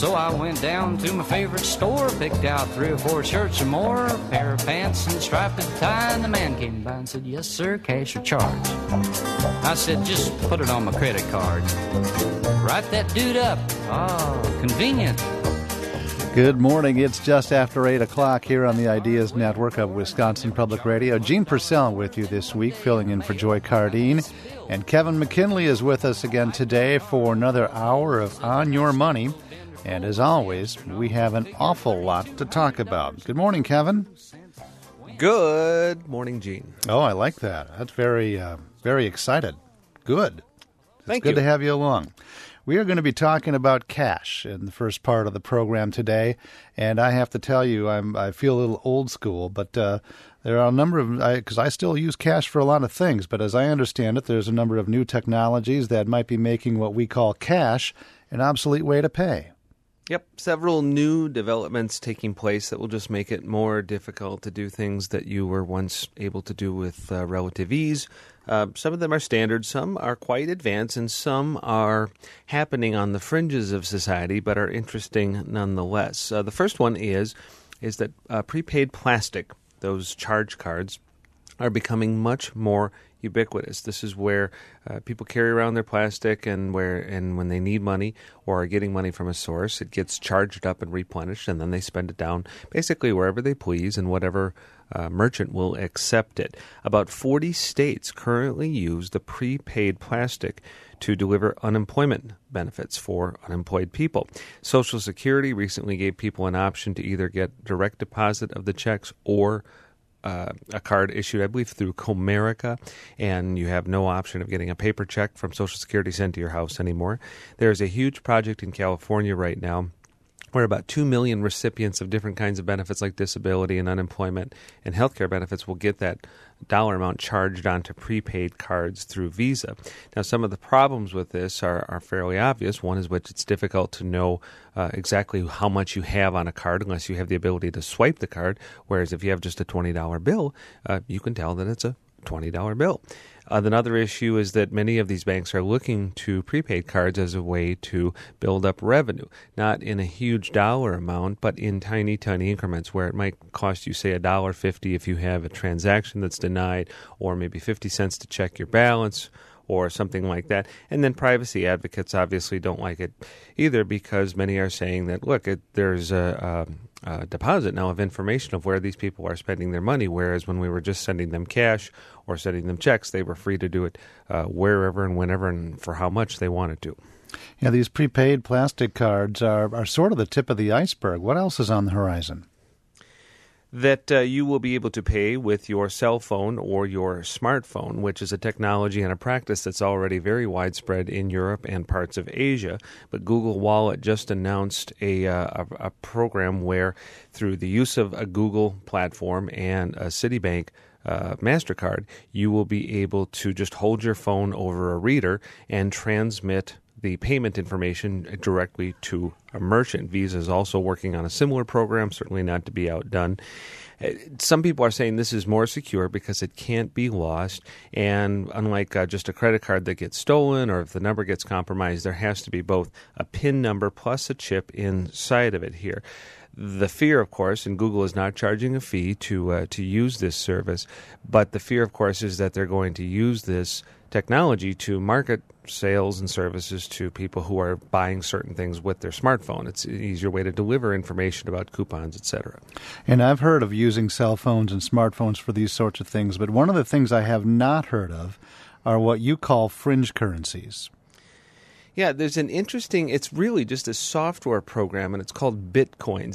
So I went down to my favorite store, picked out 3 or 4 shirts or more, a pair of pants and a striped tie, and the man came by and said, "Yes, sir, cash or charge?" I said, "Just put it on my credit card." Write that dude up. Oh, convenient. Good morning. It's just after 8 o'clock here on the Ideas Network of Wisconsin Public Radio. Gene Purcell with you this week, filling in for Joy Cardine. And Kevin McKinley is with us again today for another hour of On Your Money. And as always, we have an awful lot to talk about. Good morning, Kevin. Good morning, Gene. Oh, I like that. That's very excited. Good. Thank you. It's good to have you along. We are going to be talking about cash in the first part of the program today, and I have to tell you, I feel a little old school, but there are a number of, because I still use cash for a lot of things, but as I understand it, there's a number of new technologies that might be making what we call cash an obsolete way to pay. Yep, several new developments taking place that will just make it more difficult to do things that you were once able to do with relative ease. Some of them are standard, some are quite advanced, and some are happening on the fringes of society but are interesting nonetheless. The first one is that prepaid plastic, those charge cards, are becoming much more ubiquitous. This is where people carry around their plastic, and when they need money or are getting money from a source, it gets charged up and replenished, and then they spend it down basically wherever they please and whatever merchant will accept it. About 40 states currently use the prepaid plastic to deliver unemployment benefits for unemployed people. Social Security recently gave people an option to either get direct deposit of the checks or a card issued, I believe, through Comerica, and you have no option of getting a paper check from Social Security sent to your house anymore. There's a huge project in California right now where about 2 million recipients of different kinds of benefits like disability and unemployment and healthcare benefits will get that dollar amount charged onto prepaid cards through Visa. Now, some of the problems with this are fairly obvious. One is which it's difficult to know exactly how much you have on a card unless you have the ability to swipe the card, whereas if you have just a $20 bill, you can tell that it's a $20 bill. Another issue is that many of these banks are looking to prepaid cards as a way to build up revenue, not in a huge dollar amount, but in tiny, tiny increments where it might cost you, say, $1.50 if you have a transaction that's denied, or maybe 50 cents to check your balance, or something like that. And then privacy advocates obviously don't like it either, because many are saying that, look, there's a deposit now of information of where these people are spending their money, whereas when we were just sending them cash or sending them checks, they were free to do it wherever and whenever and for how much they wanted to. Yeah, these prepaid plastic cards are sort of the tip of the iceberg. What else is on the horizon? That you will be able to pay with your cell phone or your smartphone, which is a technology and a practice that's already very widespread in Europe and parts of Asia. But Google Wallet just announced a program where, through the use of a Google platform and a Citibank MasterCard, you will be able to just hold your phone over a reader and transmit the payment information directly to a merchant. Visa is also working on a similar program, certainly not to be outdone. Some people are saying this is more secure because it can't be lost, and unlike just a credit card that gets stolen or if the number gets compromised, there has to be both a PIN number plus a chip inside of it here. The fear, of course, and Google is not charging a fee to use this service, but the fear, of course, is that they're going to use this technology to market sales and services to people who are buying certain things with their smartphone. It's an easier way to deliver information about coupons, etc. And I've heard of using cell phones and smartphones for these sorts of things, but one of the things I have not heard of are what you call fringe currencies. Yeah, there's an interesting, it's really just a software program, and it's called Bitcoins,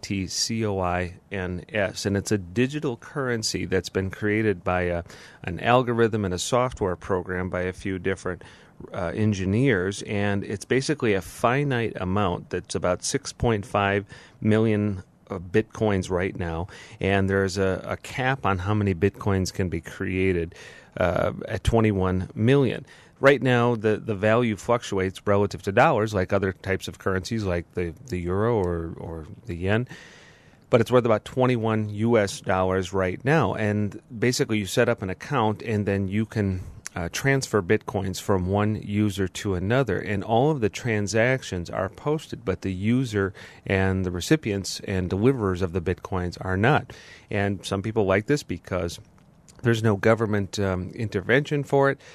Bitcoins, and it's a digital currency that's been created by an algorithm and a software program by a few different engineers, and it's basically a finite amount that's about 6.5 million Bitcoins right now, and there's a cap on how many Bitcoins can be created at 21 million. Right now, the value fluctuates relative to dollars, like other types of currencies, like the euro or the yen. But it's worth about $21 right now. And basically, you set up an account, and then you can transfer Bitcoins from one user to another, and all of the transactions are posted, but the user and the recipients and deliverers of the Bitcoins are not. And some people like this because there's no government intervention for it.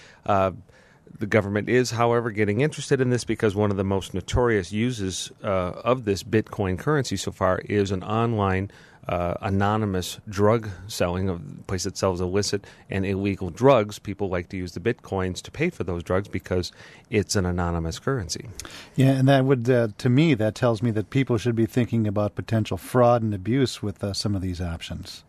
The government is, however, getting interested in this because one of the most notorious uses of this Bitcoin currency so far is an online anonymous drug selling, of a place that sells illicit and illegal drugs. People like to use the Bitcoins to pay for those drugs because it's an anonymous currency. Yeah, and that would, to me, that tells me that people should be thinking about potential fraud and abuse with some of these options.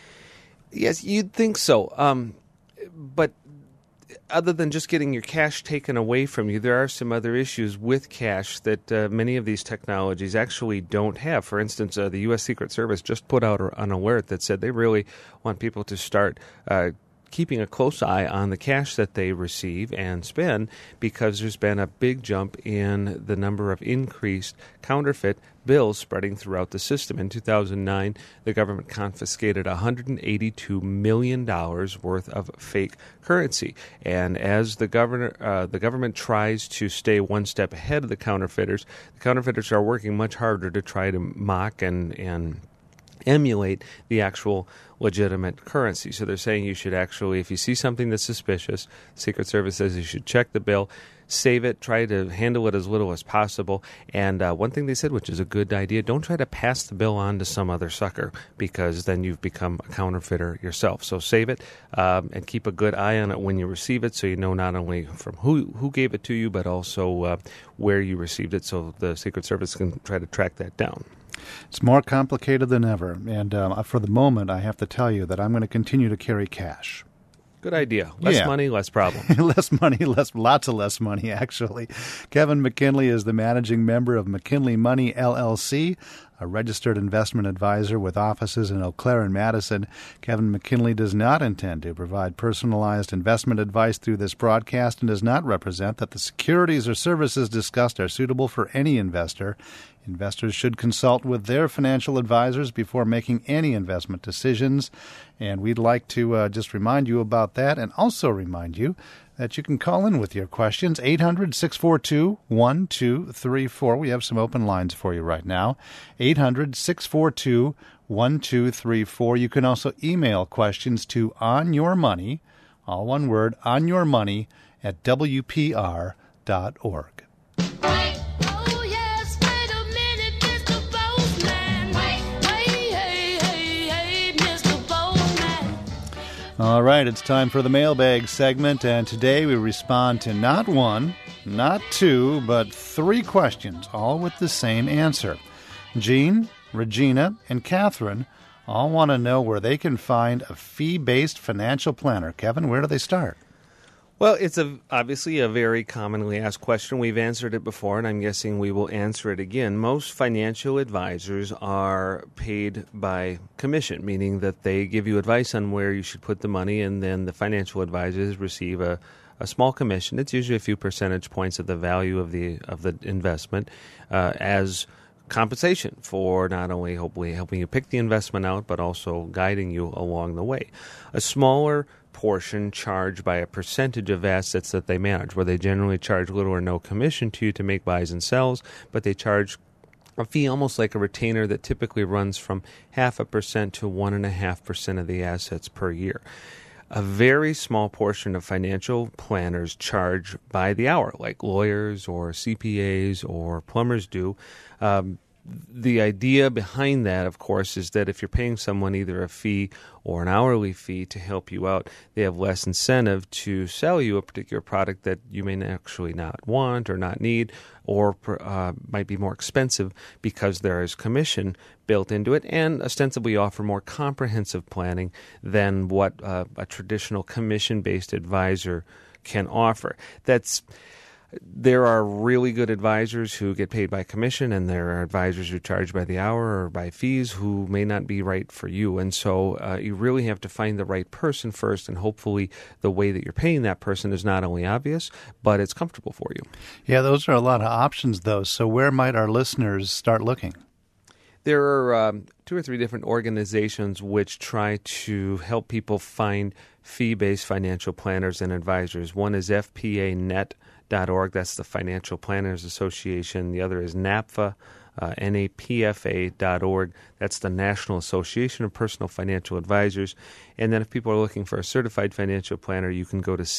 Yes, you'd think so. But other than just getting your cash taken away from you, there are some other issues with cash that many of these technologies actually don't have. For instance, the U.S. Secret Service just put out an alert that said they really want people to start keeping a close eye on the cash that they receive and spend, because there's been a big jump in the number of increased counterfeit bills spreading throughout the system. In 2009, the government confiscated $182 million worth of fake currency. And as the government tries to stay one step ahead of the counterfeiters are working much harder to try to mock and emulate the actual legitimate currency. So they're saying you should actually, if you see something that's suspicious, the Secret Service says you should check the bill, save it, try to handle it as little as possible. And one thing they said, which is a good idea, don't try to pass the bill on to some other sucker, because then you've become a counterfeiter yourself. So save it and keep a good eye on it when you receive it, so you know not only from who gave it to you, but also where you received it, so the Secret Service can try to track that down. It's more complicated than ever, and for the moment, I have to tell you that I'm going to continue to carry cash. Good idea. Less money, less problem. Lots of less money, actually. Kevin McKinley is the managing member of McKinley Money, LLC, a registered investment advisor with offices in Eau Claire and Madison. Kevin McKinley does not intend to provide personalized investment advice through this broadcast and does not represent that the securities or services discussed are suitable for any investor. Investors should consult with their financial advisors before making any investment decisions. And we'd like to just remind you about that, and also remind you that you can call in with your questions, 800-642-1234. We have some open lines for you right now, 800-642-1234. You can also email questions to onyourmoney, all one word, onyourmoney, at WPR.org. All right, it's time for the mailbag segment, and today we respond to not one, not two, but three questions, all with the same answer. Jean, Regina, and Catherine all want to know where they can find a fee-based financial planner. Kevin, where do they start? Well, it's obviously a very commonly asked question. We've answered it before, and I'm guessing we will answer it again. Most financial advisors are paid by commission, meaning that they give you advice on where you should put the money, and then the financial advisors receive a small commission. It's usually a few percentage points of the value of the investment as compensation for not only hopefully helping you pick the investment out, but also guiding you along the way. A smaller portion charged by a percentage of assets that they manage, where they generally charge little or no commission to you to make buys and sells, but they charge a fee almost like a retainer that typically runs from 0.5% to 1.5% of the assets per year. A very small portion of financial planners charge by the hour, like lawyers or CPAs or plumbers do. The idea behind that, of course, is that if you're paying someone either a fee or an hourly fee to help you out, they have less incentive to sell you a particular product that you may actually not want or not need, or might be more expensive because there is commission built into it, and ostensibly offer more comprehensive planning than what a traditional commission-based advisor can offer. There are really good advisors who get paid by commission, and there are advisors who charge by the hour or by fees who may not be right for you. And so you really have to find the right person first, and hopefully the way that you're paying that person is not only obvious, but it's comfortable for you. Yeah, those are a lot of options, though. So where might our listeners start looking? There are 2 or 3 different organizations which try to help people find fee-based financial planners and advisors. One is fpanet.org. That's the Financial Planners Association. The other is NAPFA. NAPFA.org. That's the National Association of Personal Financial Advisors. And then if people are looking for a certified financial planner, you can go to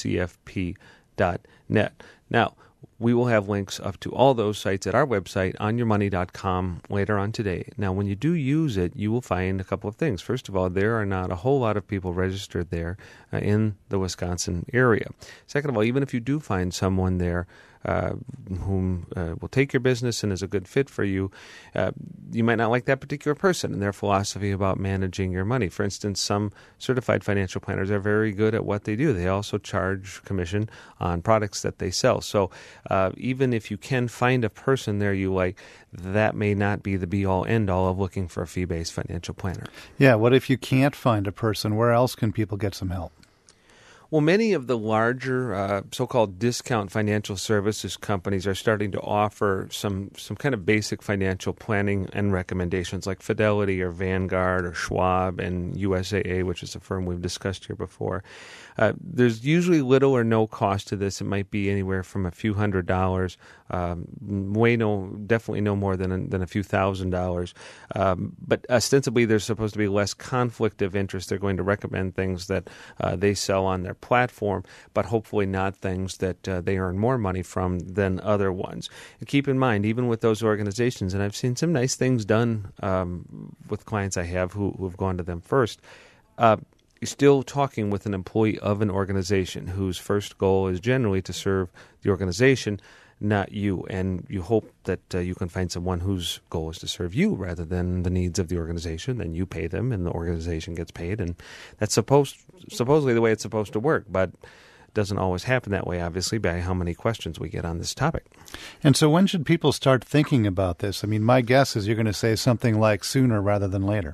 CFP.net. Now, we will have links up to all those sites at our website, onyourmoney.com, later on today. Now, when you do use it, you will find a couple of things. First of all, there are not a whole lot of people registered there in the Wisconsin area. Second of all, even if you do find someone there whom will take your business and is a good fit for you, you might not like that particular person and their philosophy about managing your money. For instance, some certified financial planners are very good at what they do. They also charge commission on products that they sell. So even if you can find a person there you like, that may not be the be-all, end-all of looking for a fee-based financial planner. Yeah, what if you can't find a person? Where else can people get some help? Well, many of the larger so-called discount financial services companies are starting to offer some kind of basic financial planning and recommendations like Fidelity or Vanguard or Schwab and USAA, which is a firm we've discussed here before. There's usually little or no cost to this. It might be anywhere from a few $100s, definitely no more than a few $1,000s. But ostensibly, there's supposed to be less conflict of interest. They're going to recommend things that they sell on their platform, but hopefully not things that they earn more money from than other ones. And keep in mind, even with those organizations, and I've seen some nice things done with clients I have who have gone to them first, you're still talking with an employee of an organization whose first goal is generally to serve the organization, not you. And you hope that you can find someone whose goal is to serve you rather than the needs of the organization. Then you pay them and the organization gets paid. And that's supposedly the way it's supposed to work. But it doesn't always happen that way, obviously, by how many questions we get on this topic. And so when should people start thinking about this? I mean, my guess is you're going to say something like sooner rather than later.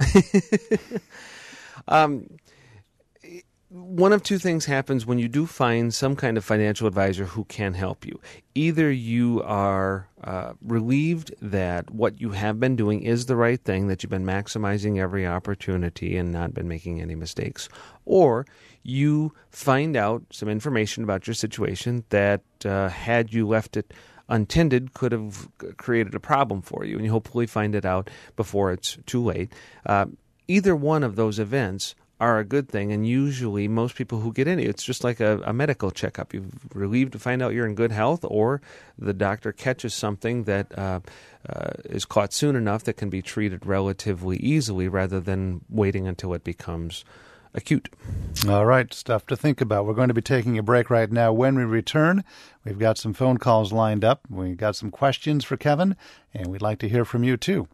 One of two things happens when you do find some kind of financial advisor who can help you. Either you are relieved that what you have been doing is the right thing, that you've been maximizing every opportunity and not been making any mistakes, or you find out some information about your situation that had you left it untended could have created a problem for you, and you hopefully find it out before it's too late. Either one of those events are a good thing, and usually most people who get in it, it's just like a medical checkup. You're relieved to find out you're in good health, or the doctor catches something that is caught soon enough that can be treated relatively easily rather than waiting until it becomes acute. All right, stuff to think about. We're going to be taking a break right now. When we return, we've got some phone calls lined up. We've got some questions for Kevin, and we'd like to hear from you too.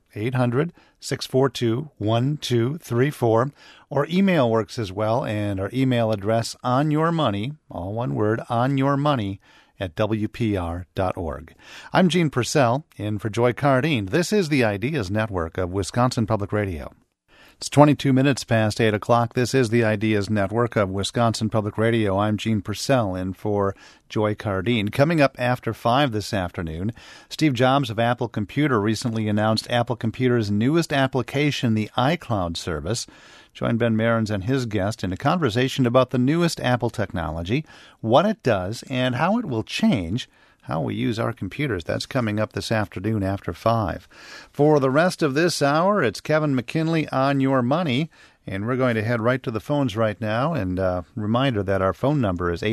800-642-1234. Or email works as well, and our email address, onyourmoney, all one word, onyourmoney, at WPR.org. I'm Gene Purcell, in for Joy Cardine. This is the Ideas Network of Wisconsin Public Radio. It's 22 minutes past 8 o'clock. This is the Ideas Network of Wisconsin Public Radio. I'm Gene Purcell, in for Joy Cardine. Coming up after 5 this afternoon, Steve Jobs of Apple Computer recently announced Apple Computer's newest application, the iCloud service. Join Ben Mehrens and his guest in a conversation about the newest Apple technology, what it does, and how it will change how we use our computers. That's coming up this afternoon after 5. For the rest of this hour, it's Kevin McKinley on Your Money, and we're going to head right to the phones right now. And reminder that our phone number is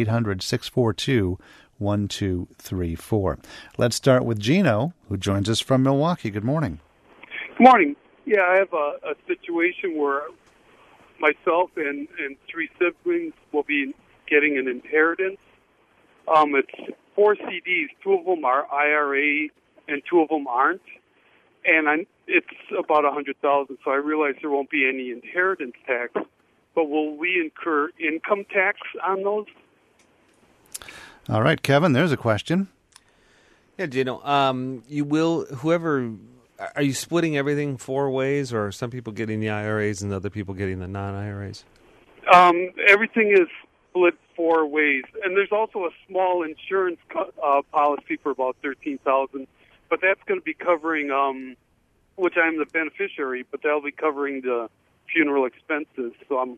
800-642-1234. Let's start with Gino, who joins us from Milwaukee. Good morning. Good morning. Yeah, I have a situation where myself and 3 siblings will be getting an inheritance. It's 4 CDs. 2 of them are IRA and 2 of them aren't. And it's about $100,000, so I realize there won't be any inheritance tax. But will we incur income tax on those? All right, Kevin, there's a question. Yeah, Gino, you will, whoever, are you splitting everything 4 ways, or are some people getting the IRAs and other people getting the non-IRAs? Everything is split 4 ways. And there's also a small insurance policy for about $13,000, but that's going to be covering, which I'm the beneficiary, but that'll be covering the funeral expenses. So I'm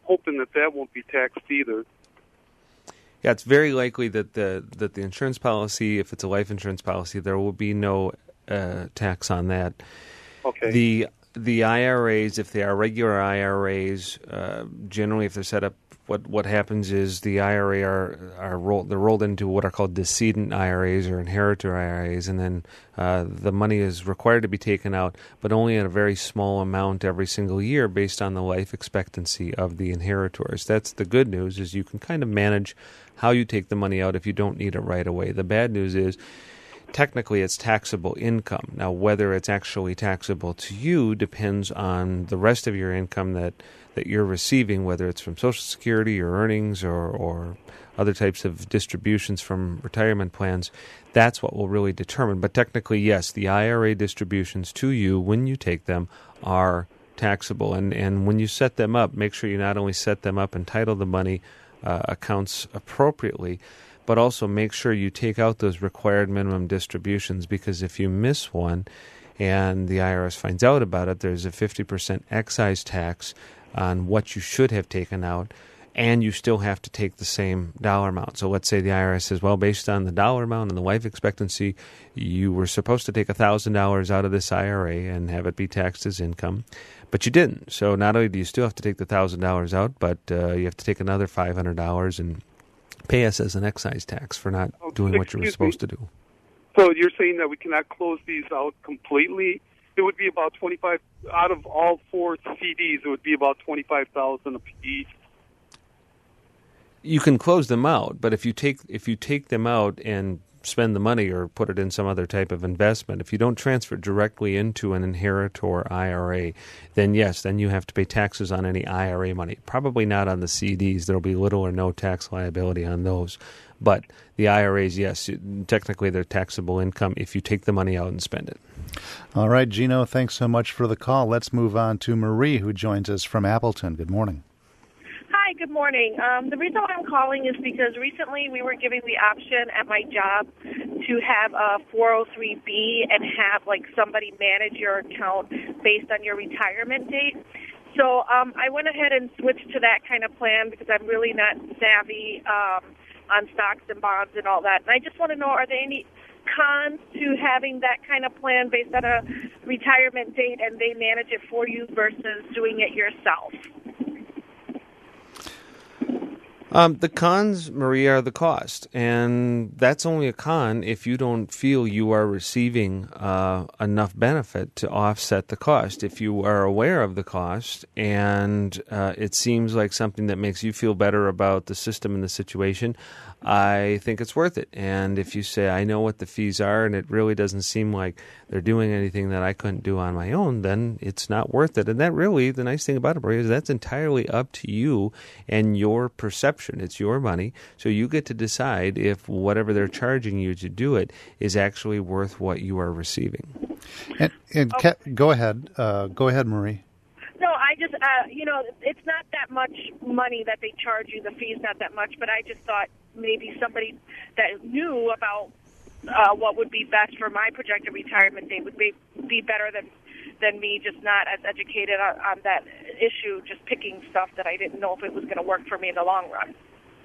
hoping that won't be taxed either. Yeah, it's very likely that the insurance policy, if it's a life insurance policy, there will be no tax on that. Okay. The IRAs, if they are regular IRAs, generally if they're set up, what happens is the IRA they're rolled into what are called decedent IRAs or inheritor IRAs, and then the money is required to be taken out, but only in a very small amount every single year based on the life expectancy of the inheritors. That's the good news, is you can kind of manage how you take the money out if you don't need it right away. The bad news is technically it's taxable income. Now, whether it's actually taxable to you depends on the rest of your income that you're receiving, whether it's from Social Security or earnings or other types of distributions from retirement plans. That's what will really determine. But technically, yes, the IRA distributions to you when you take them are taxable. And when you set them up, make sure you not only set them up and title the money accounts appropriately, but also make sure you take out those required minimum distributions, because if you miss one and the IRS finds out about it, there's a 50% excise tax on what you should have taken out, and you still have to take the same dollar amount. So let's say the IRS says, well, based on the dollar amount and the life expectancy, you were supposed to take $1,000 out of this IRA and have it be taxed as income, but you didn't. So not only do you still have to take the $1,000 out, but you have to take another $500 and pay us as an excise tax for not doing what you were supposed to do. So you're saying that we cannot close these out completely? It would be about 25 out of all 4 CDs. It would be about 25,000 apiece. You can close them out, but if you take them out and spend the money or put it in some other type of investment, if you don't transfer it directly into an inheritor IRA, then yes, then you have to pay taxes on any IRA money. Probably not on the CDs. There will be little or no tax liability on those. But the IRAs, yes, technically they're taxable income if you take the money out and spend it. All right, Gino, thanks so much for the call. Let's move on to Marie, who joins us from Appleton. Good morning. Hi, good morning. The reason why I'm calling is because recently we were giving the option at my job to have a 403B and have somebody manage your account based on your retirement date. So I went ahead and switched to that kind of plan because I'm really not savvy on stocks and bonds and all that. And I just want to know, are there any cons to having that kind of plan based on a retirement date and they manage it for you versus doing it yourself? The cons, Maria, are the cost, and that's only a con if you don't feel you are receiving enough benefit to offset the cost. If you are aware of the cost and it seems like something that makes you feel better about the system and the situation, I think it's worth it. And if you say, I know what the fees are and it really doesn't seem like they're doing anything that I couldn't do on my own, then it's not worth it. And that really, the nice thing about it, Maria, is that's entirely up to you and your perception. It's your money, so you get to decide if whatever they're charging you to do it is actually worth what you are receiving. Go ahead. Go ahead, Marie. No, I just, it's not that much money that they charge you. The fee's not that much, but I just thought maybe somebody that knew about what would be best for my projected retirement date would be better than me, just not as educated on that issue, just picking stuff that I didn't know if it was going to work for me in the long run.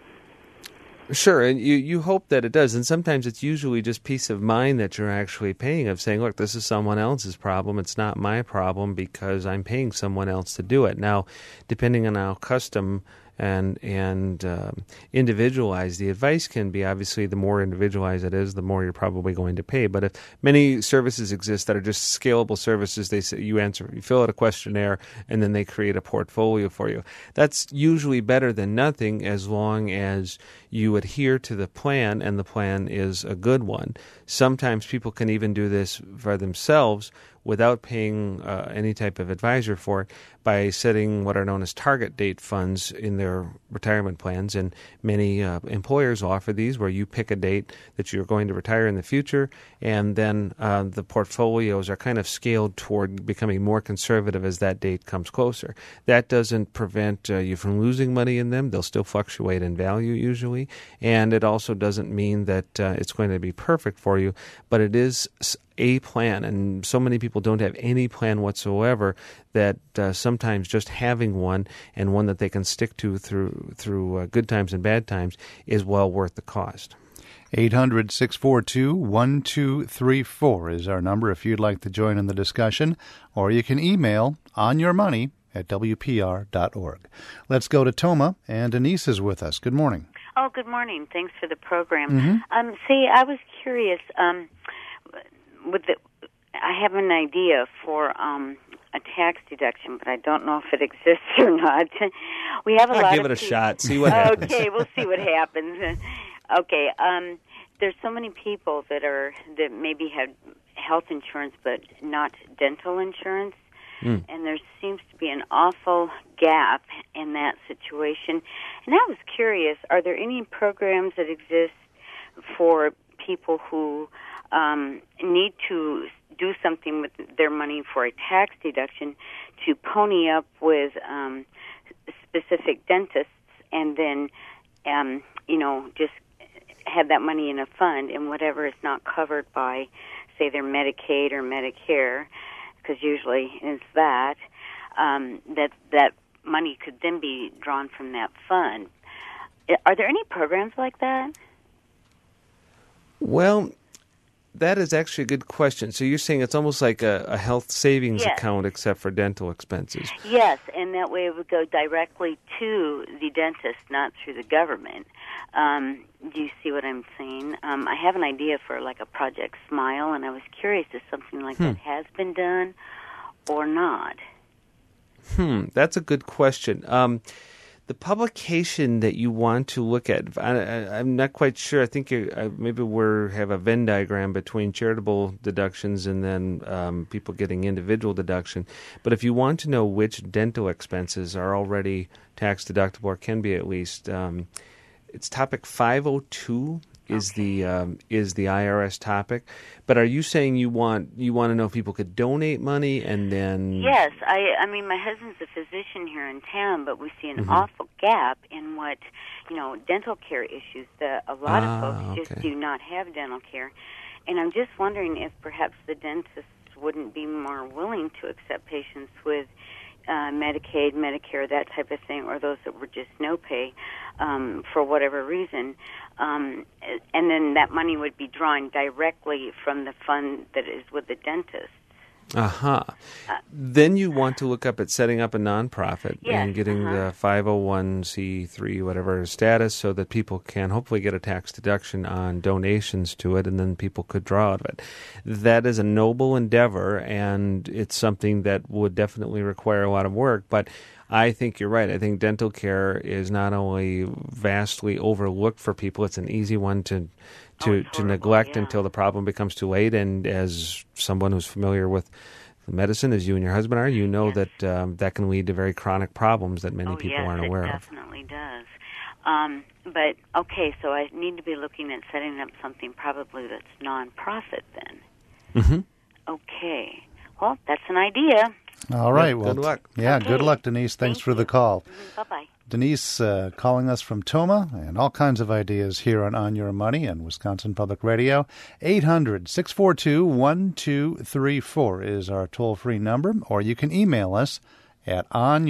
Sure, and you hope that it does, and sometimes it's usually just peace of mind that you're actually paying, of saying, look, this is someone else's problem, it's not my problem because I'm paying someone else to do it. Now, depending on how custom and individualized the advice can be, obviously the more individualized it is, the more you're probably going to pay. But if many services exist that are just scalable services, they say you fill out a questionnaire, and then they create a portfolio for you. That's usually better than nothing as long as you adhere to the plan and the plan is a good one. Sometimes people can even do this for themselves without paying any type of advisor for it by setting what are known as target date funds in their retirement plans. And many employers offer these where you pick a date that you're going to retire in the future, and then the portfolios are kind of scaled toward becoming more conservative as that date comes closer. That doesn't prevent you from losing money in them. They'll still fluctuate in value usually, and it also doesn't mean that it's going to be perfect for you, but it is a plan, and so many people don't have any plan whatsoever that sometimes just having one, and one that they can stick to through good times and bad times, is well worth the cost. 800-642-1234 is our number if you'd like to join in the discussion, or you can email onyourmoney@wpr.org. Let's go to Toma, and Denise is with us. Good morning. Oh, good morning. Thanks for the program. See, I was curious. I have an idea for a tax deduction, but I don't know if it exists or not. We have a lot. Give it a shot. See what happens. Okay, we'll see what happens. Okay. There's so many people that maybe have health insurance but not dental insurance. And there seems to be an awful gap in that situation. And I was curious, are there any programs that exist for people who need to do something with their money for a tax deduction to pony up with specific dentists and then, just have that money in a fund, and whatever is not covered by, say, their Medicaid or Medicare, because usually it's that money could then be drawn from that fund. Are there any programs like that? Well, that is actually a good question. So you're saying it's almost like a health savings account except for dental expenses. Yes, and that way it would go directly to the dentist, not through the government. Do you see what I'm saying? I have an idea for like a Project Smile, and I was curious if something like that has been done or not. That's a good question. The publication that you want to look at, I'm not quite sure. I think maybe we have a Venn diagram between charitable deductions and then people getting individual deduction. But if you want to know which dental expenses are already tax deductible, or can be at least, it's topic 502 is the IRS topic. But are you saying you want to know if people could donate money and then? Yes, I mean my husband's a physician here in town, but we see an awful gap in what dental care issues. A lot of folks just do not have dental care, and I'm just wondering if perhaps the dentists wouldn't be more willing to accept patients with Medicaid, Medicare, that type of thing, or those that were just no pay for whatever reason. And then that money would be drawn directly from the fund that is with the dentist. Then you want to look up at setting up a nonprofit and getting the 501c3 whatever status, so that people can hopefully get a tax deduction on donations to it, and then people could draw out of it. That is a noble endeavor, and it's something that would definitely require a lot of work, but I think you're right. I think dental care is not only vastly overlooked for people, it's an easy one to neglect until the problem becomes too late. And as someone who's familiar with medicine, as you and your husband are, you know that that can lead to very chronic problems that many people aren't aware of. It definitely does. But, okay, so I need to be looking at setting up something probably that's nonprofit then. Okay. Well, that's an idea. All right. Well, good luck. Yeah, okay. Good luck, Denise. Thanks for the call. Bye-bye. Denise calling us from Toma, and all kinds of ideas here on Your Money and Wisconsin Public Radio. 800-642-1234 is our toll-free number, or you can email us at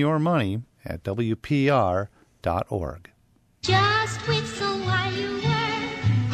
onyourmoney@wpr.org. Just whistle while you work,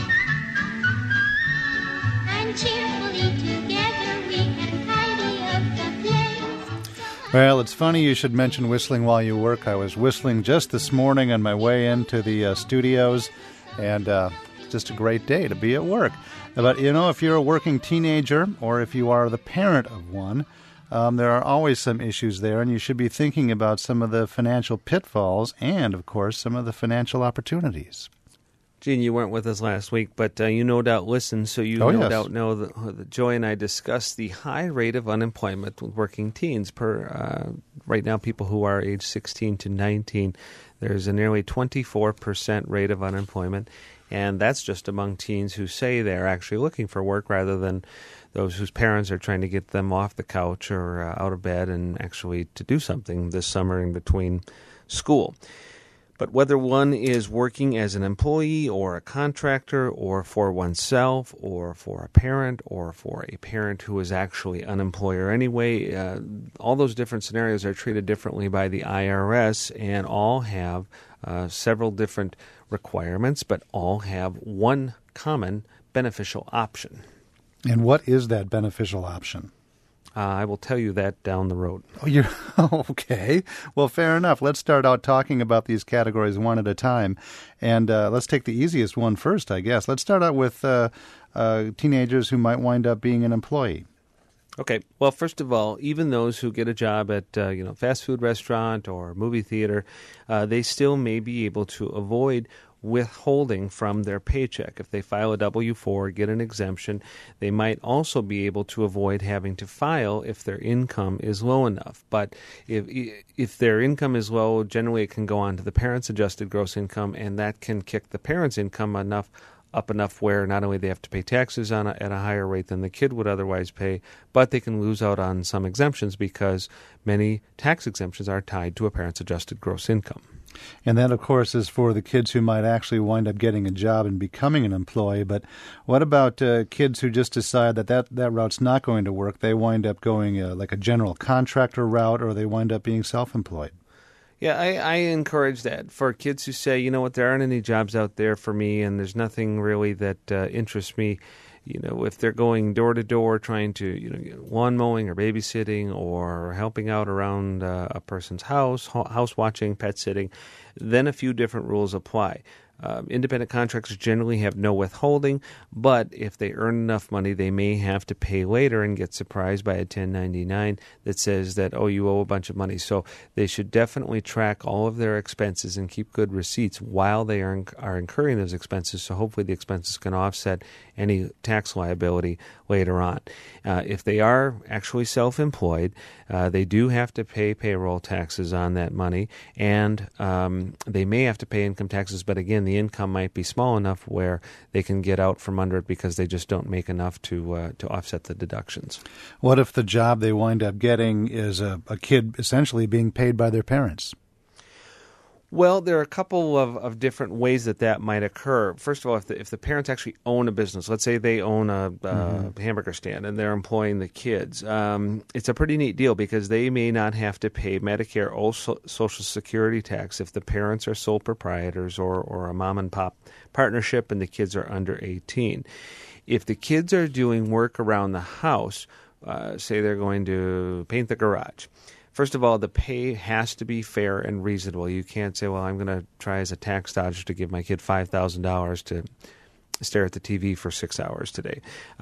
and cheerfully together we can tidy up the place. Well, it's funny you should mention whistling while you work. I was whistling just this morning on my way into the studios, and it's just a great day to be at work. But, if you're a working teenager or if you are the parent of one, there are always some issues there, and you should be thinking about some of the financial pitfalls and, of course, some of the financial opportunities. Gene, you weren't with us last week, but you no doubt listened, so you no doubt know that Joy and I discussed the high rate of unemployment with working teens. Right now, people who are age 16 to 19, there's a nearly 24% rate of unemployment, and that's just among teens who say they're actually looking for work rather than those whose parents are trying to get them off the couch or out of bed and actually to do something this summer in between school. But whether one is working as an employee or a contractor or for oneself or for a parent or for a parent who is actually an employer anyway, all those different scenarios are treated differently by the IRS and all have several different requirements, but all have one common beneficial option. And what is that beneficial option? I will tell you that down the road. Oh, you're okay. Well, fair enough. Let's start out talking about these categories one at a time. And let's take the easiest one first, I guess. Let's start out with teenagers who might wind up being an employee. Okay. Well, first of all, even those who get a job at fast food restaurant or movie theater, they still may be able to avoid withholding from their paycheck. If they file a W-4, get an exemption, they might also be able to avoid having to file if their income is low enough. But if their income is low, generally it can go on to the parent's adjusted gross income, and that can kick the parent's income up enough where not only they have to pay taxes at a higher rate than the kid would otherwise pay, but they can lose out on some exemptions because many tax exemptions are tied to a parent's adjusted gross income. And that, of course, is for the kids who might actually wind up getting a job and becoming an employee. But what about kids who just decide that route's not going to work? They wind up going like a general contractor route, or they wind up being self-employed. Yeah, I encourage that for kids who say, you know what, there aren't any jobs out there for me and there's nothing really that interests me. If they're going door to door trying to, lawn mowing or babysitting or helping out around a person's house watching, pet sitting, then a few different rules apply. Independent contractors generally have no withholding, but if they earn enough money, they may have to pay later and get surprised by a 1099 that says that, oh, you owe a bunch of money. So they should definitely track all of their expenses and keep good receipts while they are incurring those expenses, so hopefully the expenses can offset any tax liability later on. If they are actually self-employed, they do have to pay payroll taxes on that money, and they may have to pay income taxes, but again, the income might be small enough where they can get out from under it because they just don't make enough to offset the deductions. What if the job they wind up getting is a kid essentially being paid by their parents? Well, there are a couple of different ways that might occur. First of all, if the parents actually own a business, let's say they own a hamburger stand and they're employing the kids, it's a pretty neat deal because they may not have to pay Medicare or Social Security tax if the parents are sole proprietors or a mom-and-pop partnership and the kids are under 18. If the kids are doing work around the house, say they're going to paint the garage, first of all, the pay has to be fair and reasonable. You can't say, well, I'm going to try as a tax dodger to give my kid $5,000 to stare at the TV for 6 hours today.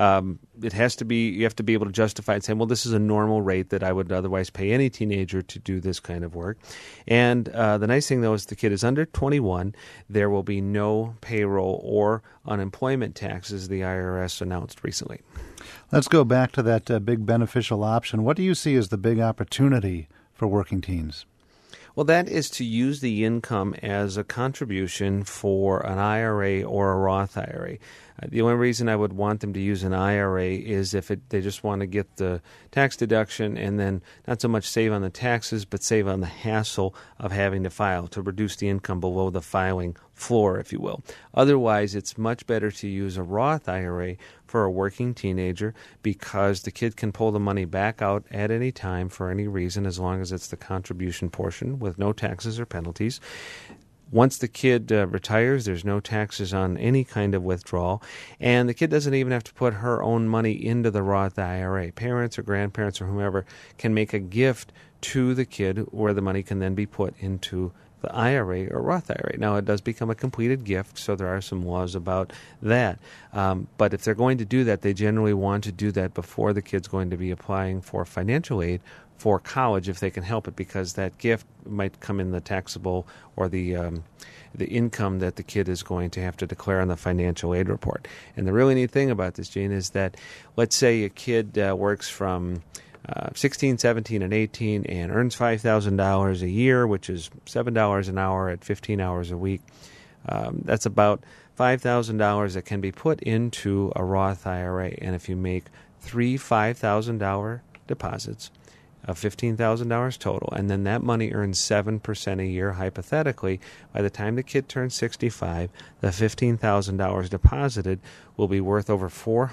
It has to be, you have to be able to justify it, saying, well, this is a normal rate that I would otherwise pay any teenager to do this kind of work. And the nice thing, though, is the kid is under 21. There will be no payroll or unemployment taxes, the IRS announced recently. Let's go back to that big beneficial option. What do you see as the big opportunity for working teens? Well, that is to use the income as a contribution for an IRA or a Roth IRA. The only reason I would want them to use an IRA is if they just want to get the tax deduction and then not so much save on the taxes, but save on the hassle of having to file to reduce the income below the filing floor, if you will. Otherwise, it's much better to use a Roth IRA for a working teenager because the kid can pull the money back out at any time for any reason as long as it's the contribution portion with no taxes or penalties. Once the kid retires, there's no taxes on any kind of withdrawal, and the kid doesn't even have to put her own money into the Roth IRA. Parents or grandparents or whomever can make a gift to the kid where the money can then be put into the IRA or Roth IRA. Now, it does become a completed gift, so there are some laws about that. But if they're going to do that, they generally want to do that before the kid's going to be applying for financial aid for college if they can help it, because that gift might come in the taxable or the income that the kid is going to have to declare on the financial aid report. And the really neat thing about this, Gene, is that let's say a kid works from 16, 17, and 18 and earns $5,000 a year, which is $7 an hour at 15 hours a week. That's about $5,000 that can be put into a Roth IRA. And if you make 3 $5,000 deposits, of $15,000 total, and then that money earns 7% a year, hypothetically, by the time the kid turns 65, the $15,000 deposited will be worth over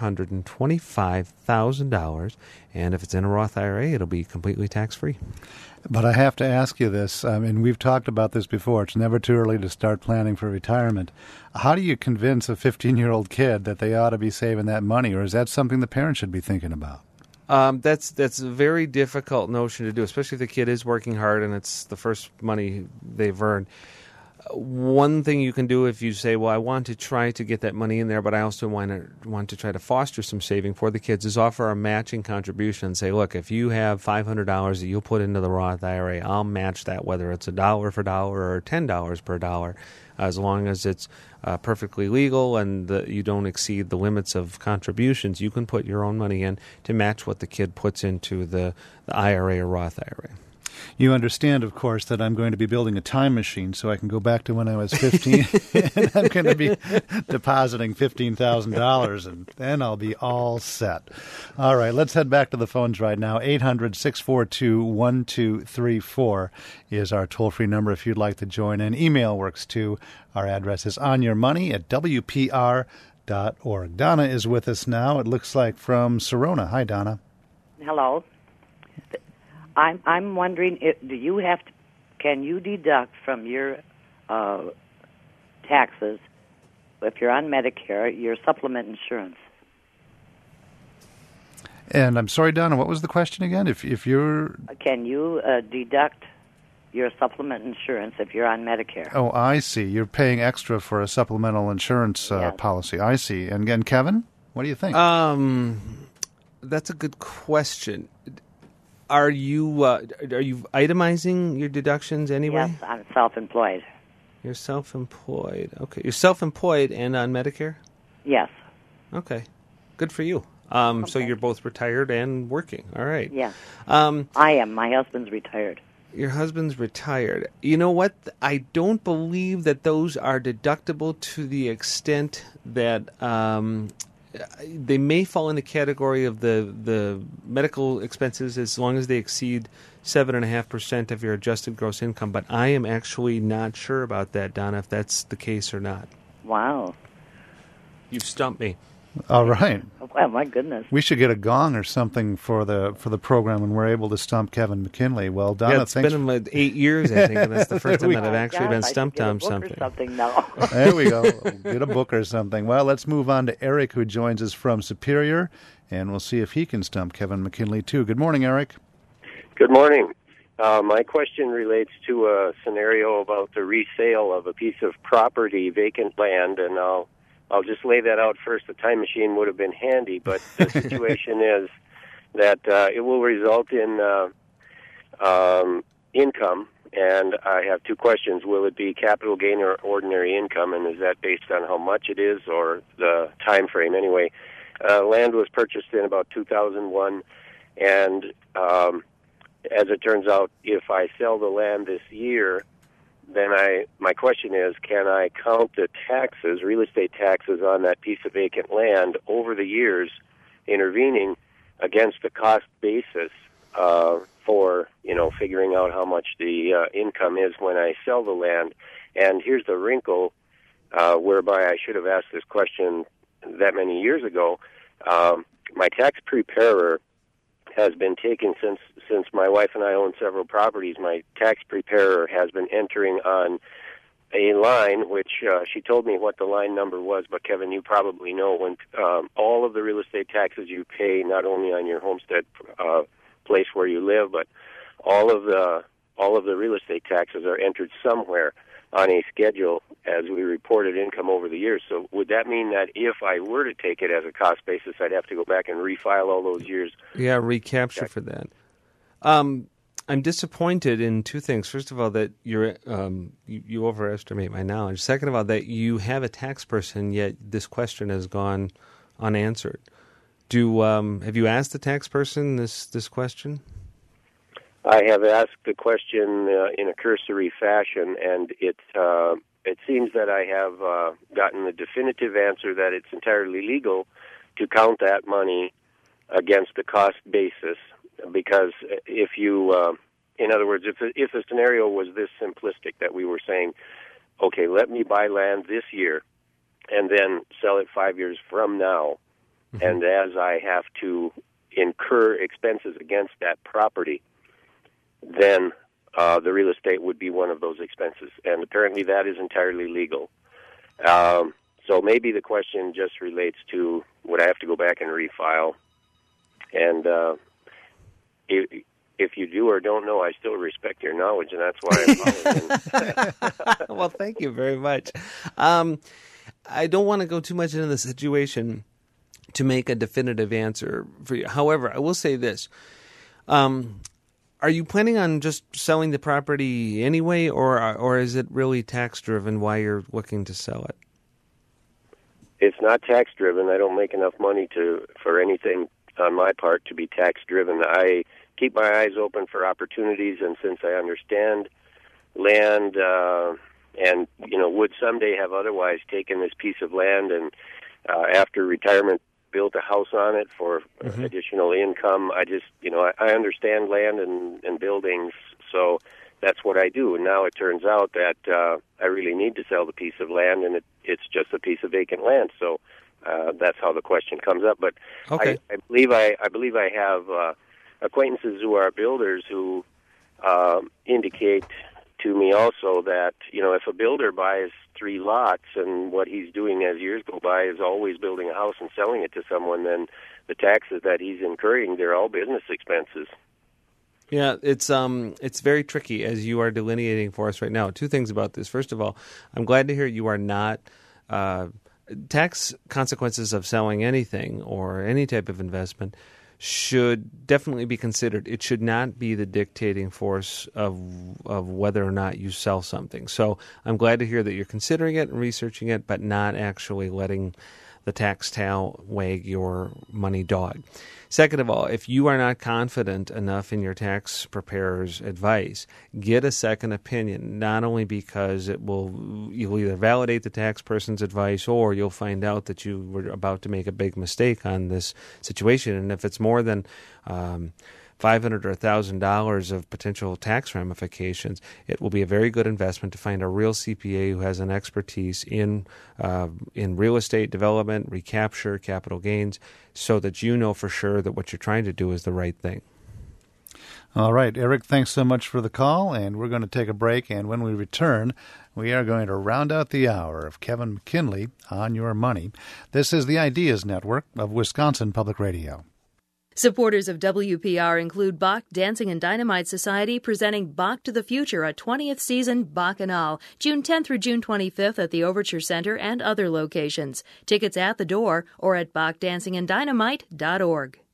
$425,000, and if it's in a Roth IRA, it'll be completely tax-free. But I have to ask you this, and we've talked about this before. It's never too early to start planning for retirement. How do you convince a 15-year-old kid that they ought to be saving that money, or is that something the parents should be thinking about? That's a very difficult notion to do, especially if the kid is working hard and it's the first money they've earned. One thing you can do if you say, well, I want to try to get that money in there, but I also want to try to foster some saving for the kids, is offer a matching contribution and say, look, if you have $500 that you'll put into the Roth IRA, I'll match that, whether it's $1 for dollar or $10 per dollar, as long as it's perfectly legal and you don't exceed the limits of contributions. You can put your own money in to match what the kid puts into the IRA or Roth IRA. You understand, of course, that I'm going to be building a time machine so I can go back to when I was 15, and I'm going to be depositing $15,000, and then I'll be all set. All right, let's head back to the phones right now. 800-642-1234 is our toll-free number if you'd like to join in. Email works, too. Our address is onyourmoney@wpr.org. Donna is with us now, it looks like, from Serona. Hi, Donna. Hello. I'm wondering, can you deduct from your taxes, if you're on Medicare, your supplement insurance? And I'm sorry, Donna, what was the question again? If you're... Can you deduct your supplement insurance if you're on Medicare? Oh, I see. You're paying extra for a supplemental insurance policy. I see. And again, Kevin, what do you think? That's a good question. Are you itemizing your deductions anyway? Yes, I'm self-employed. You're self-employed. Okay. You're self-employed and on Medicare? Yes. Okay. Good for you. So you're both retired and working. All right. Yes. I am. My husband's retired. Your husband's retired. You know what? I don't believe that those are deductible to the extent that they may fall in the category of the medical expenses as long as they exceed 7.5% of your adjusted gross income. But I am actually not sure about that, Donna, if that's the case or not. Wow. You've stumped me. All right. Well, my goodness. We should get a gong or something for the program when we're able to stump Kevin McKinley. Well, Donna, yeah, it's been 8 years, I think, and that's the first time that I've actually been stumped on something. There we go. Get a book or something. Well, let's move on to Eric, who joins us from Superior, and we'll see if he can stump Kevin McKinley, too. Good morning, Eric. Good morning. My question relates to a scenario about the resale of a piece of property, vacant land, and I'll just lay that out first. The time machine would have been handy, but the situation is that it will result in income, and I have two questions. Will it be capital gain or ordinary income, and is that based on how much it is or the time frame? Anyway, land was purchased in about 2001, and as it turns out, if I sell the land this year, then my question is, can I count the taxes, real estate taxes on that piece of vacant land over the years intervening against the cost basis for, figuring out how much the income is when I sell the land? And here's the wrinkle, whereby I should have asked this question that many years ago. My tax preparer has been taken since my wife and I own several properties. My tax preparer has been entering on a line, which she told me what the line number was, but Kevin, you probably know, when all of the real estate taxes you pay, not only on your homestead place where you live, but all of the real estate taxes are entered somewhere on a schedule as we reported income over the years. So would that mean that if I were to take it as a cost basis, I'd have to go back and refile all those years? Yeah, recapture for that. I'm disappointed in two things. First of all, that you overestimate my knowledge. Second of all, that you have a tax person, yet this question has gone unanswered. Have you asked the tax person this question? I have asked the question in a cursory fashion, and it seems that I have gotten the definitive answer that it's entirely legal to count that money against the cost basis because if you, in other words, if the scenario was this simplistic that we were saying, okay, let me buy land this year and then sell it 5 years from now, and as I have to incur expenses against that property, then the real estate would be one of those expenses. And apparently that is entirely legal. So maybe the question just relates to, would I have to go back and refile? And if you do or don't know, I still respect your knowledge, and that's why I'm calling. Well, thank you very much. I don't want to go too much into the situation to make a definitive answer for you. However, I will say this. Are you planning on just selling the property anyway, or is it really tax-driven why you're looking to sell it? It's not tax-driven. I don't make enough money for anything on my part to be tax-driven. I keep my eyes open for opportunities, and since I understand land and, would someday have otherwise taken this piece of land and after retirement built a house on it for additional income. I just, I understand land and buildings, so that's what I do. And now it turns out that I really need to sell the piece of land, and it's just a piece of vacant land. So that's how the question comes up. But okay. I believe I have acquaintances who are builders who indicate to me also that, if a builder buys 3 lots and what he's doing as years go by is always building a house and selling it to someone, then the taxes that he's incurring, they're all business expenses. Yeah, it's very tricky as you are delineating for us right now. 2 things about this. First of all, I'm glad to hear you are not tax consequences of selling anything or any type of investment should definitely be considered. It should not be the dictating force of whether or not you sell something. So I'm glad to hear that you're considering it and researching it, but not actually letting the tax tail wag your money dog. Second of all, if you are not confident enough in your tax preparer's advice, get a second opinion, not only because you'll either validate the tax person's advice or you'll find out that you were about to make a big mistake on this situation. And if it's more than $500 or $1,000 of potential tax ramifications, it will be a very good investment to find a real CPA who has an expertise in real estate development, recapture, capital gains, so that you know for sure that what you're trying to do is the right thing. All right, Eric, thanks so much for the call, and we're going to take a break, and when we return, we are going to round out the hour of Kevin McKinley on Your Money. This is the Ideas Network of Wisconsin Public Radio. Supporters of WPR include Bach Dancing and Dynamite Society presenting Bach to the Future, a 20th season Bacchanal, June 10th through June 25th at the Overture Center and other locations. Tickets at the door or at BachDancingAndDynamite.org.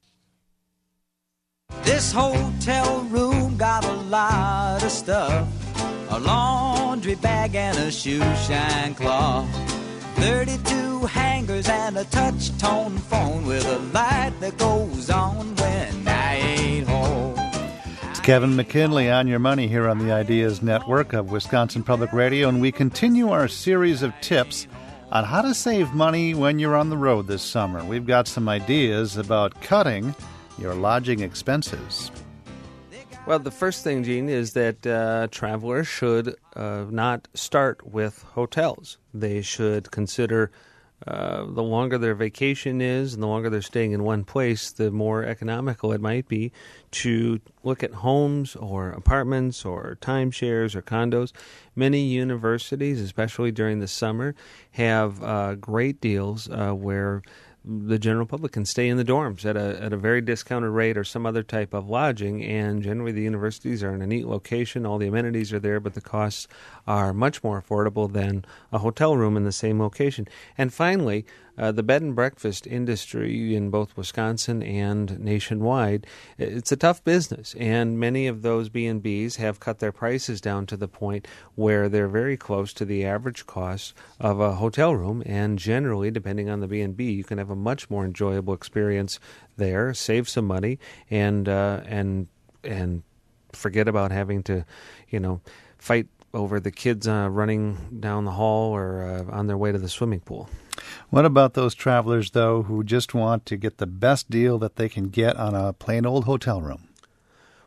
This hotel room got a lot of stuff, a laundry bag and a shoe shine cloth, 32 hangers and a touch-tone phone with a light that goes on when I ain't home. It's Kevin McKinley on Your Money here on the Ideas Network of Wisconsin Public Radio, and we continue our series of tips on how to save money when you're on the road this summer. We've got some ideas about cutting your lodging expenses. Well, the first thing, Gene, is that travelers should not start with hotels. They should consider the longer their vacation is and the longer they're staying in one place, the more economical it might be to look at homes or apartments or timeshares or condos. Many universities, especially during the summer, have great deals where the general public can stay in the dorms at a very discounted rate or some other type of lodging, and generally the universities are in a neat location. All the amenities are there, but the costs are much more affordable than a hotel room in the same location. And finally, the bed and breakfast industry in both Wisconsin and nationwide, it's a tough business, and many of those B&Bs have cut their prices down to the point where they're very close to the average cost of a hotel room, and generally, depending on the B&B, you can have a much more enjoyable experience there, save some money, and forget about having to, fight over the kids running down the hall or on their way to the swimming pool. What about those travelers, though, who just want to get the best deal that they can get on a plain old hotel room?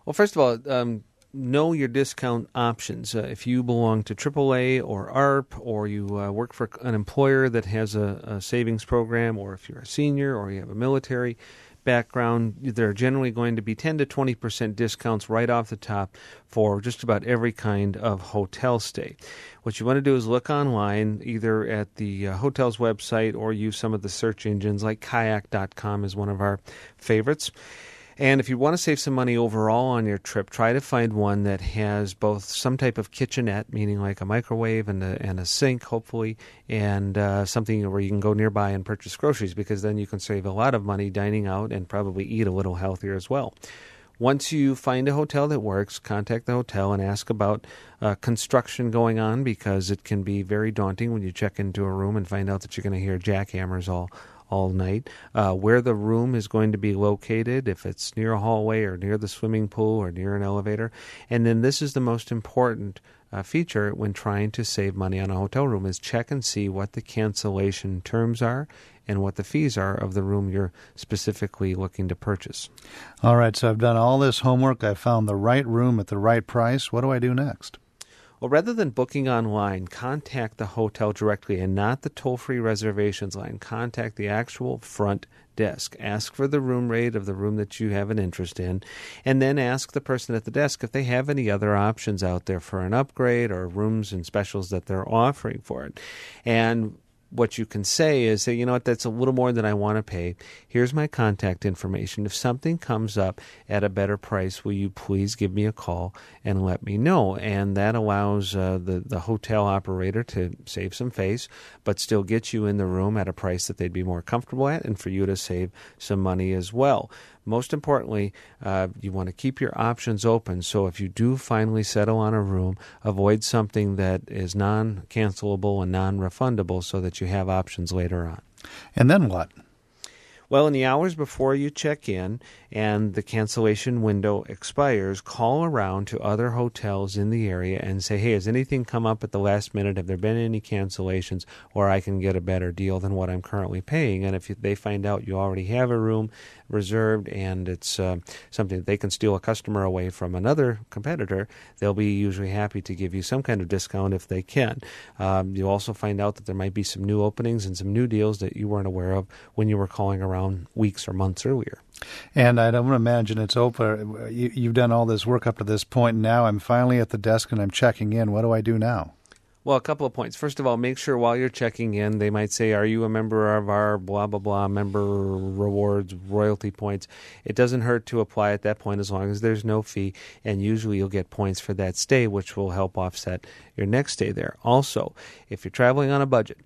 Well, first of all, know your discount options. If you belong to AAA or ARP, or you work for an employer that has a savings program, or if you're a senior or you have a military background, there are generally going to be 10 to 20% discounts right off the top for just about every kind of hotel stay. What you want to do is look online, either at the hotel's website or use some of the search engines, like kayak.com is one of our favorites. And if you want to save some money overall on your trip, try to find one that has both some type of kitchenette, meaning like a microwave and a sink, hopefully, and something where you can go nearby and purchase groceries, because then you can save a lot of money dining out and probably eat a little healthier as well. Once you find a hotel that works, contact the hotel and ask about construction going on, because it can be very daunting when you check into a room and find out that you're going to hear jackhammers all night, where the room is going to be located, if it's near a hallway or near the swimming pool or near an elevator. And then this is the most important feature when trying to save money on a hotel room, is check and see what the cancellation terms are and what the fees are of the room you're specifically looking to purchase. All right, so I've done all this homework. I found the right room at the right price. What do I do next? Well, rather than booking online, contact the hotel directly and not the toll-free reservations line. Contact the actual front desk. Ask for the room rate of the room that you have an interest in, and then ask the person at the desk if they have any other options out there for an upgrade or rooms and specials that they're offering for it. And what you can say is, you know what, that's a little more than I want to pay. Here's my contact information. If something comes up at a better price, will you please give me a call and let me know? And that allows the hotel operator to save some face, but still get you in the room at a price that they'd be more comfortable at, and for you to save some money as well. Most importantly, you want to keep your options open. So if you do finally settle on a room, avoid something that is non-cancelable and non-refundable, so that you have options later on. And then what? Well, in the hours before you check in and the cancellation window expires, call around to other hotels in the area and say, hey, has anything come up at the last minute? Have there been any cancellations where I can get a better deal than what I'm currently paying? And if they find out you already have a room reserved and it's something that they can steal a customer away from another competitor, they'll be usually happy to give you some kind of discount if they can. You'll also find out that there might be some new openings and some new deals that you weren't aware of when you were calling around weeks or months earlier. And I don't imagine it's open. You've done all this work up to this point. Now I'm finally at the desk and I'm checking in. What do I do now? Well, a couple of points. First of all, make sure while you're checking in, they might say, are you a member of our blah, blah, blah, member rewards, royalty points? It doesn't hurt to apply at that point as long as there's no fee, and usually you'll get points for that stay, which will help offset your next stay there. Also, if you're traveling on a budget,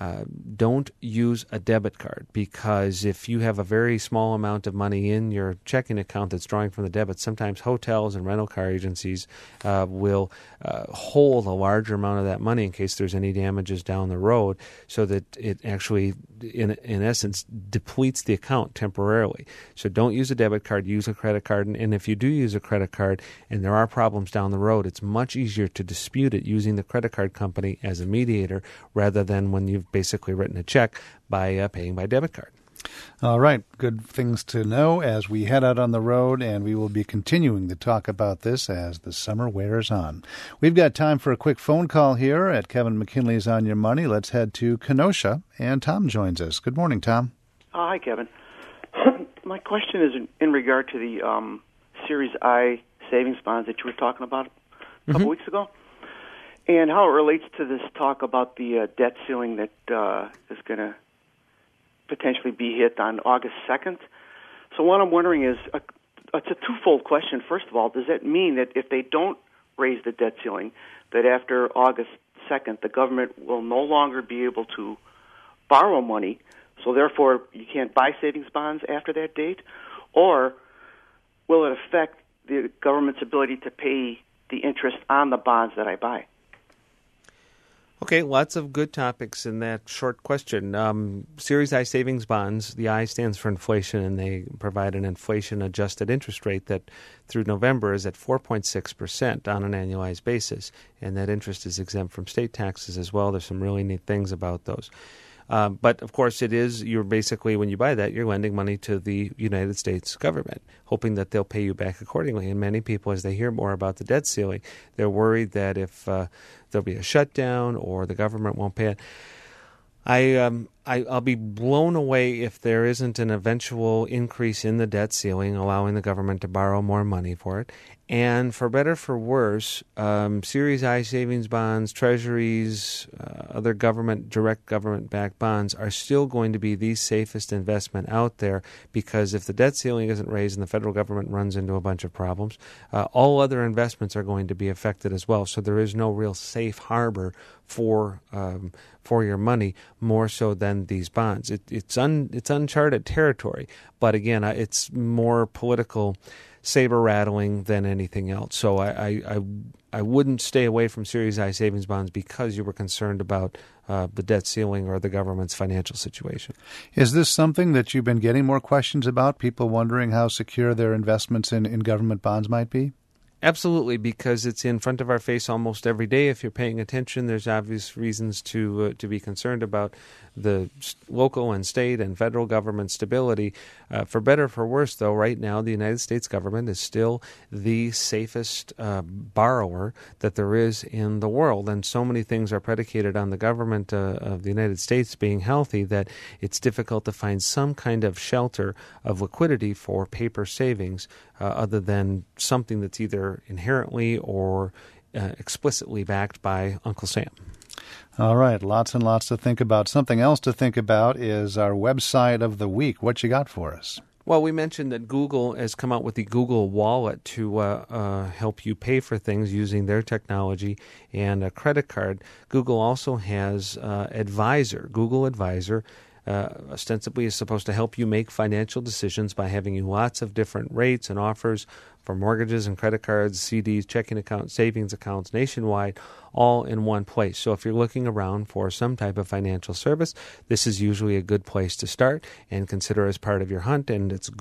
don't use a debit card, because if you have a very small amount of money in your checking account that's drawing from the debit, sometimes hotels and rental car agencies will hold a larger amount of that money in case there's any damages down the road, so that it actually, in essence, depletes the account temporarily. So don't use a debit card, use a credit card. And if you do use a credit card and there are problems down the road, it's much easier to dispute it using the credit card company as a mediator rather than when you've basically written a check by paying by debit card. All right. Good things to know as we head out on the road, and we will be continuing to talk about this as the summer wears on. We've got time for a quick phone call here at Kevin McKinley's On Your Money. Let's head to Kenosha, and Tom joins us. Good morning, Tom. Hi, Kevin. My question is in regard to the Series I savings bonds that you were talking about a couple weeks ago, and how it relates to this talk about the debt ceiling that is going to potentially be hit on August 2nd. So what I'm wondering is, it's a twofold question. First of all, does that mean that if they don't raise the debt ceiling, that after August 2nd, the government will no longer be able to borrow money, so therefore you can't buy savings bonds after that date? Or will it affect the government's ability to pay the interest on the bonds that I buy? Okay, lots of good topics in that short question. Series I savings bonds, the I stands for inflation, and they provide an inflation-adjusted interest rate that through November is at 4.6% on an annualized basis, and that interest is exempt from state taxes as well. There's some really neat things about those. But, of course, you're basically, when you buy that, you're lending money to the United States government, hoping that they'll pay you back accordingly. And many people, as they hear more about the debt ceiling, they're worried that if there'll be a shutdown or the government won't pay it. I'll be blown away if there isn't an eventual increase in the debt ceiling, allowing the government to borrow more money for it. And for better or for worse, Series I savings bonds, treasuries, other direct government-backed bonds are still going to be the safest investment out there, because if the debt ceiling isn't raised and the federal government runs into a bunch of problems, all other investments are going to be affected as well. So there is no real safe harbor for your money, more so than these bonds. It's uncharted territory, but again, it's more political saber rattling than anything else. So I wouldn't stay away from Series I savings bonds because you were concerned about the debt ceiling or the government's financial situation. Is this something that you've been getting more questions about? People wondering how secure their investments in government bonds might be? Absolutely, because it's in front of our face almost every day. If you're paying attention, there's obvious reasons to be concerned about the local and state and federal government stability. For better or for worse, though, right now the United States government is still the safest borrower that there is in the world. And so many things are predicated on the government of the United States being healthy that it's difficult to find some kind of shelter of liquidity for paper savings other than something that's either inherently or explicitly backed by Uncle Sam. All right, lots and lots to think about. Something else to think about is our website of the week. What you got for us? Well, we mentioned that Google has come out with the Google Wallet to help you pay for things using their technology and a credit card. Google also has Advisor, Google Advisor. Ostensibly is supposed to help you make financial decisions by having you lots of different rates and offers for mortgages and credit cards, CDs, checking accounts, savings accounts nationwide, all in one place. So if you're looking around for some type of financial service, this is usually a good place to start and consider as part of your hunt. And it's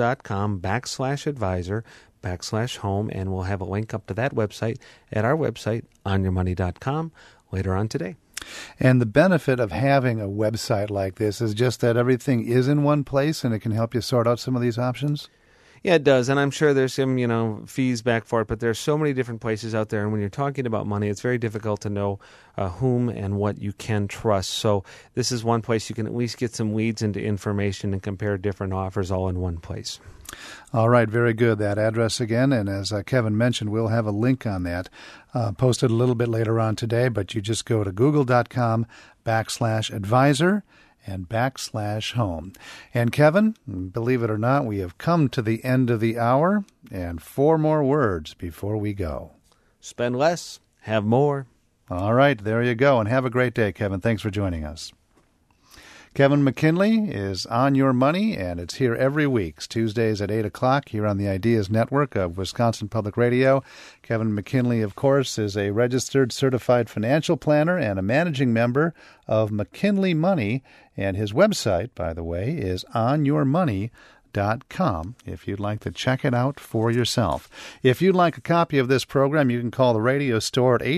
google.com/advisor/home, and we'll have a link up to that website at our website, onyourmoney.com, later on today. And the benefit of having a website like this is just that everything is in one place and it can help you sort out some of these options? Yeah, it does. And I'm sure there's some, fees back for it, but there's so many different places out there. And when you're talking about money, it's very difficult to know whom and what you can trust. So this is one place you can at least get some leads into information and compare different offers all in one place. All right, very good. That address again, and as Kevin mentioned, we'll have a link on that posted a little bit later on today, but you just go to google.com/advisor and /home. And Kevin, believe it or not, we have come to the end of the hour, and 4 more words before we go. Spend less, have more. All right, there you go, and have a great day, Kevin. Thanks for joining us. Kevin McKinley is On Your Money, and it's here every week, Tuesdays at 8 o'clock here on the Ideas Network of Wisconsin Public Radio. Kevin McKinley, of course, is a registered certified financial planner and a managing member of McKinley Money, and his website, by the way, is onyourmoney.com if you'd like to check it out for yourself. If you'd like a copy of this program, you can call the radio store at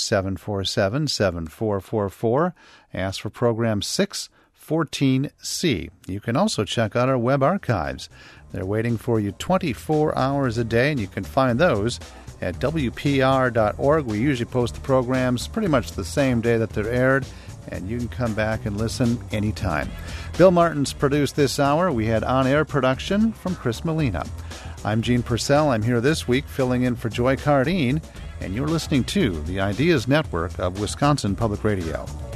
800-747-7444. Ask for program 614C. You can also check out our web archives. They're waiting for you 24 hours a day, and you can find those at WPR.org. We usually post the programs pretty much the same day that they're aired, and you can come back and listen anytime. Bill Martin's produced this hour. We had on-air production from Chris Molina. I'm Gene Purcell. I'm here this week filling in for Joy Cardine, and you're listening to the Ideas Network of Wisconsin Public Radio.